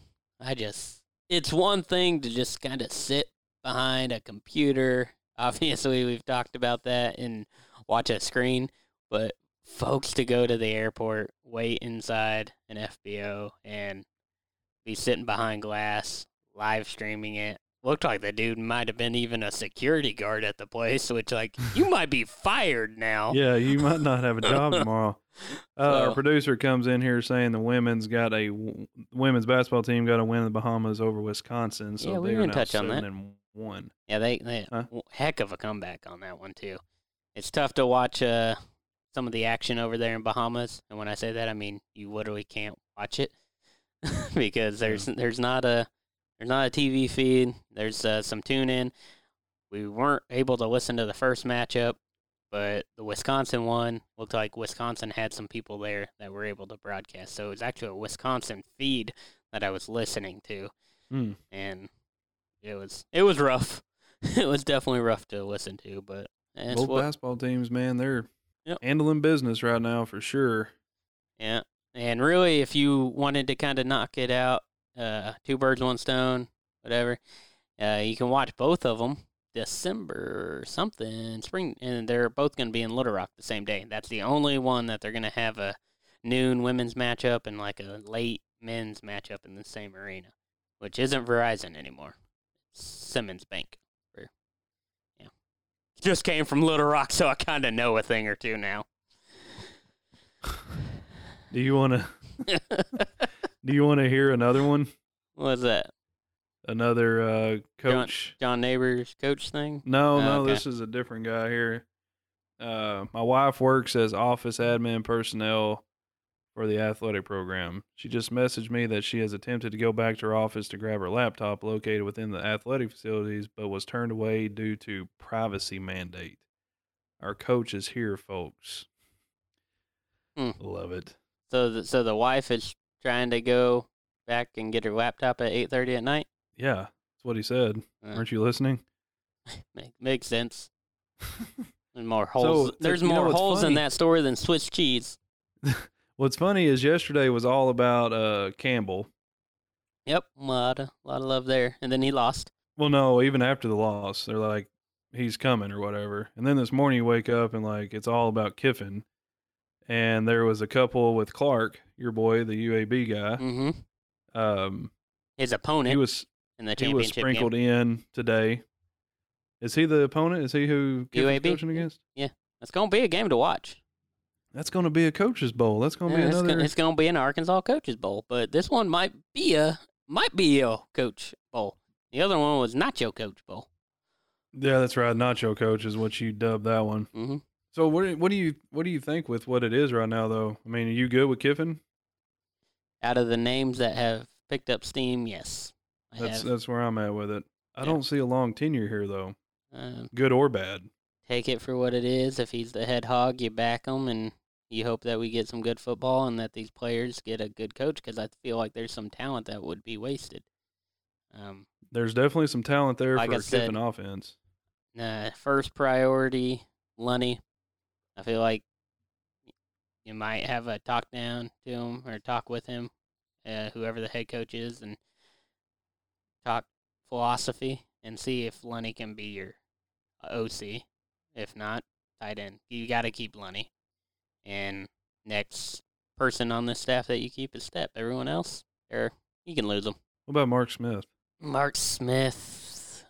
it's one thing to just kind of sit behind a computer. Obviously, we've talked about that and watch a screen, but folks to go to the airport, wait inside an FBO, and be sitting behind glass, live streaming it. Looked like the dude might have been even a security guard at the place, which, like, you might be fired now. Yeah, you might not have a job tomorrow. Our producer comes in here saying the women's basketball team got a win in the Bahamas over Wisconsin. So yeah, we didn't touch on that. 7-1. Yeah, they heck of a comeback on that one too. It's tough to watch some of the action over there in Bahamas, and when I say that, I mean you literally can't watch it because there's not a TV feed. There's some tune in. We weren't able to listen to the first matchup, but the Wisconsin one looked like Wisconsin had some people there that were able to broadcast. So it was actually a Wisconsin feed that I was listening to, and it was rough. It was definitely rough to listen to, but both basketball teams, man, they're handling business right now for sure. Yeah, and really, if you wanted to kind of knock it out, two birds, one stone, whatever, you can watch both of them December spring, and they're both going to be in Little Rock the same day. That's the only one that they're going to have a noon women's matchup and like a late men's matchup in the same arena, which isn't Verizon anymore. It's Simmons Bank. Just came from Little Rock, so I kind of know a thing or two now. Do you want to hear another one? What's that? Another coach. John Neighbors coach thing? No, okay. This is a different guy here. My wife works as office admin personnel for the athletic program. She just messaged me that she has attempted to go back to her office to grab her laptop located within the athletic facilities, but was turned away due to privacy mandate. Our coach is here, folks. Love it. So the wife is trying to go back and get her laptop at 8:30 at night? Yeah, that's what he said. Aren't you listening? Makes sense. There's more holes. There's more holes in that story than Swiss cheese. What's funny is yesterday was all about Campbell. Yep, a lot of love there, and then he lost. Well, no, even after the loss, they're like, he's coming or whatever. And then this morning you wake up and like it's all about Kiffin. And there was a couple with Clark, your boy, the UAB guy. Mm-hmm. His opponent. He was in the championship game. Sprinkled in today. Is he the opponent? Is he who Kiffin's coaching against? Yeah, it's gonna be a game to watch. That's going to be a coach's bowl. That's going to be another. It's going to be an Arkansas coach's bowl, but this one might be a coach bowl. The other one was Nacho Coach Bowl. Yeah, that's right. Nacho Coach is what you dubbed that one. Mm-hmm. So what do you think with what it is right now though? I mean, are you good with Kiffin? Out of the names that have picked up steam, yes, I have. That's where I'm at with it. I Yeah. don't see a long tenure here though, Um, good or bad. take it for what it is. If he's the head hog, you back him, and you hope that we get some good football and that these players get a good coach, because I feel like there's some talent that would be wasted. There's definitely some talent there Like I for said, Kiffin offense. First priority, Lunny. I feel like you might have a talk down to him or talk with him, whoever the head coach is, and talk philosophy and see if Lunny can be your OC. If not, tight end. You got to keep Lunny. And next person on the staff that you keep is Step. Everyone else, you can lose them. What about Mark Smith? Mark Smith.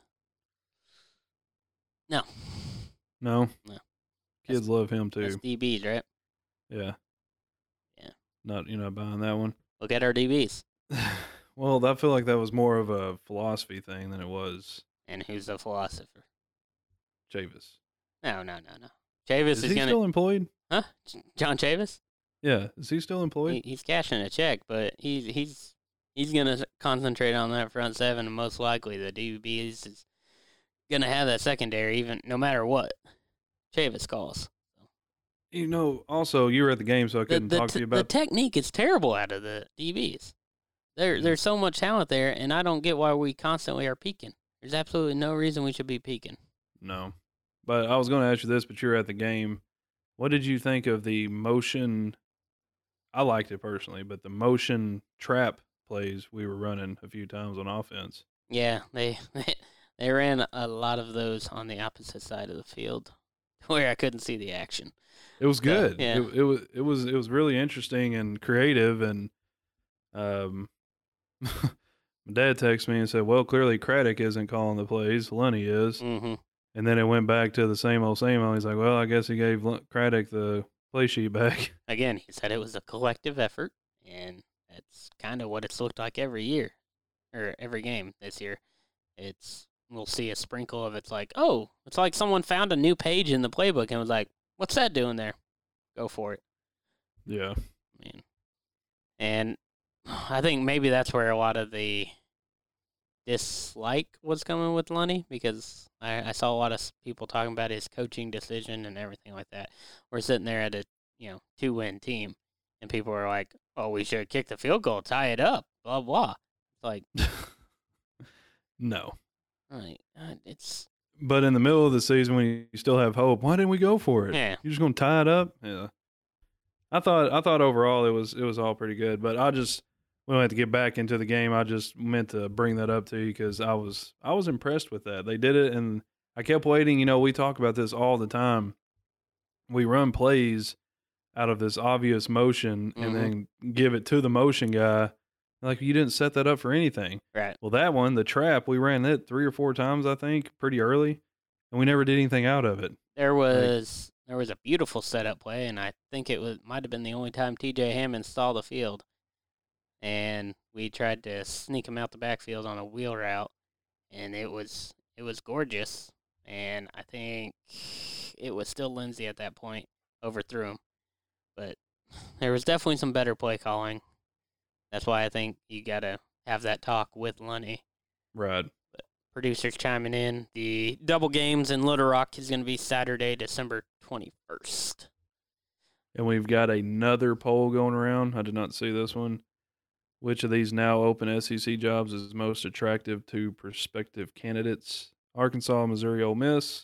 No. No. No. Kids love him That's too. DBs, right? Yeah. Yeah. Not buying that one. Look at our DBs. Well, I feel like that was more of a philosophy thing than it was And who's the philosopher? Chavis. No. Chavis Is is he going still to... employed? Huh? John Chavis? Yeah. Is he still employed? He's cashing a check, but he's going to concentrate on that front seven, and most likely the DBs is going to have that secondary, even no matter what Chavis calls. Also, you were at the game, so I couldn't talk to you The about technique is terrible out of the DBs. There's so much talent there, and I don't get why we constantly are peaking. There's absolutely no reason we should be peaking. No. But I was going to ask you this, but you were at the game. What did you think of the motion? I liked it personally, but the motion trap plays we were running a few times on offense. Yeah, they ran a lot of those on the opposite side of the field, where I couldn't see the action. It was good. Yeah. It was really interesting and creative. And my dad texted me and said, "Well, clearly Craddock isn't calling the plays. Lunny is." Mm-hmm. And then it went back to the same old, same old. He's like, "Well, I guess he gave Craddock the play sheet back." Again, he said it was a collective effort, and that's kind of what it's looked like every year, or every game this year. We'll see a sprinkle of it's like someone found a new page in the playbook and was like, "What's that doing there? Go for it." Yeah. And I think maybe that's where a lot of the dislike was coming with Lunny, because I saw a lot of people talking about his coaching decision and everything like that. We're sitting there at a 2-win team, and people are like, "Oh, we should kick the field goal, tie it up, blah blah." It's like, No. right, it's But in the middle of the season, when you still have hope, why didn't we go for it? Yeah. You're just going to tie it up? Yeah. I thought overall it was all pretty good, but when I had to get back into the game, I just meant to bring that up to you because I was impressed with that. They did it, and I kept waiting. We talk about this all the time. We run plays out of this obvious motion and then give it to the motion guy. Like, you didn't set that up for anything. right. Well, that one, the trap, we ran that 3 or 4 times, I think, pretty early, and we never did anything out of it. There was a beautiful setup play, and I think might have been the only time T.J. Hammond saw the field. And we tried to sneak him out the backfield on a wheel route, and it was gorgeous. And I think it was still Lindsey at that point, overthrew him. But there was definitely some better play calling. That's why I think you got to have that talk with Lunny. Right. But producers chiming in. The double games in Little Rock is going to be Saturday, December 21st. And we've got another poll going around. I did not see this one. Which of these now open SEC jobs is most attractive to prospective candidates? Arkansas, Missouri, Ole Miss.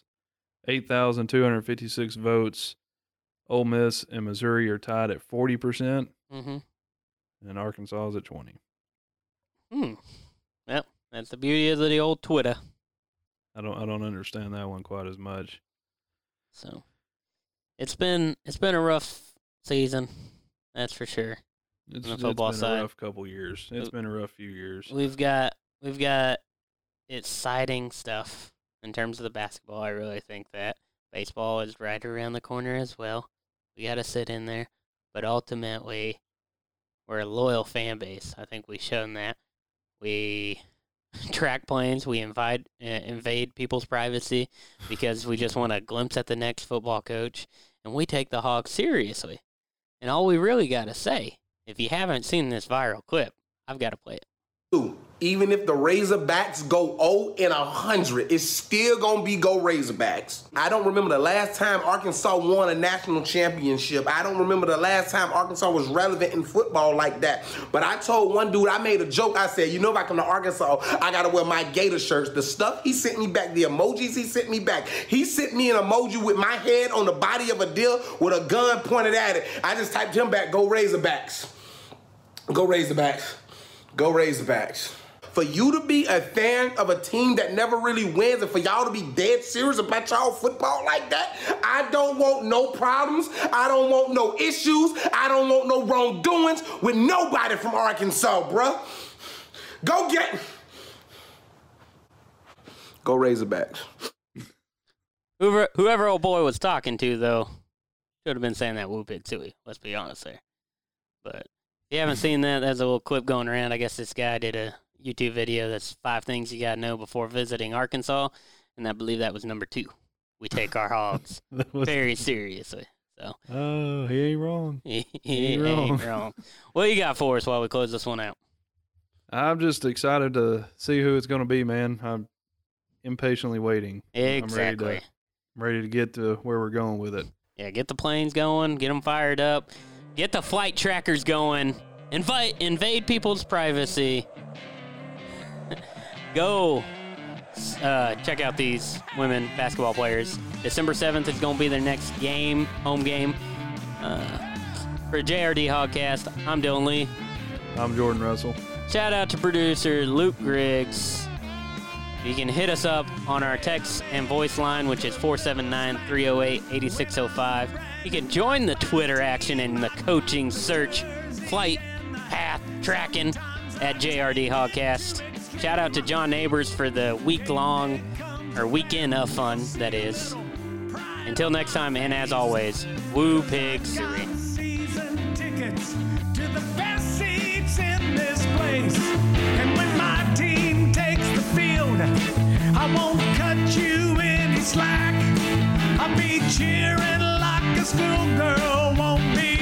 8,256 votes. Ole Miss and Missouri are tied at 40%. Mm-hmm. And Arkansas is at 20. Well, that's the beauty of the old Twitter. I don't understand that one quite as much. So it's been a rough season, that's for sure. It's on the football been side. a rough couple years. It's been a rough few years. We've got exciting stuff in terms of the basketball. I really think that baseball is right around the corner as well. We got to sit in there, but ultimately, we're a loyal fan base. I think we've shown that. We track planes. We invade people's privacy because we just want a glimpse at the next football coach, and we take the Hogs seriously. And all we really got to say, if you haven't seen this viral clip, I've got to play it. Even if the Razorbacks go 0-100, it's still going to be go Razorbacks. I don't remember the last time Arkansas won a national championship. I don't remember the last time Arkansas was relevant in football like that. But I told one dude, I made a joke. I said, if I come to Arkansas, I got to wear my Gator shirts. The stuff he sent me back, the emojis he sent me back. He sent me an emoji with my head on the body of a deer with a gun pointed at it. I just typed him back, go Razorbacks. Go Razorbacks. Go Razorbacks. For you to be a fan of a team that never really wins and for y'all to be dead serious about y'all football like that, I don't want no problems. I don't want no issues. I don't want no wrongdoings with nobody from Arkansas, bruh. Go Razorbacks. Whoever old boy was talking to, though, should have been saying that Woo Pig Suey. Let's be honest there. But if you haven't seen that, there's a little clip going around. I guess this guy did a YouTube video that's 5 things you gotta know before visiting Arkansas, and I believe that was number 2. We take our Hogs very seriously. So, oh, he ain't wrong. he ain't wrong. What you got for us while we close this one out? I'm just excited to see who it's going to be, man. I'm impatiently waiting. Exactly. I'm ready to get to where we're going with it. Yeah, get the planes going, get them fired up, get the flight trackers going, invade people's privacy. Go check out these women basketball players. December 7th is going to be their next game, home game. For JRD Hogcast, I'm Dylan Lee. I'm Jordan Russell. Shout out to producer Luke Griggs. You can hit us up on our text and voice line, which is 479-308-8605. You can join the Twitter action and the coaching search, flight, path, tracking at JRD Hogcast. Shout out to John Neighbors for the weekend of fun, that is. Until next time, and as always, Woo Pig Suey. Season tickets to the best seats in this place. And when my team takes the field, I won't cut you any slack. I'll be cheering like a schoolgirl, won't be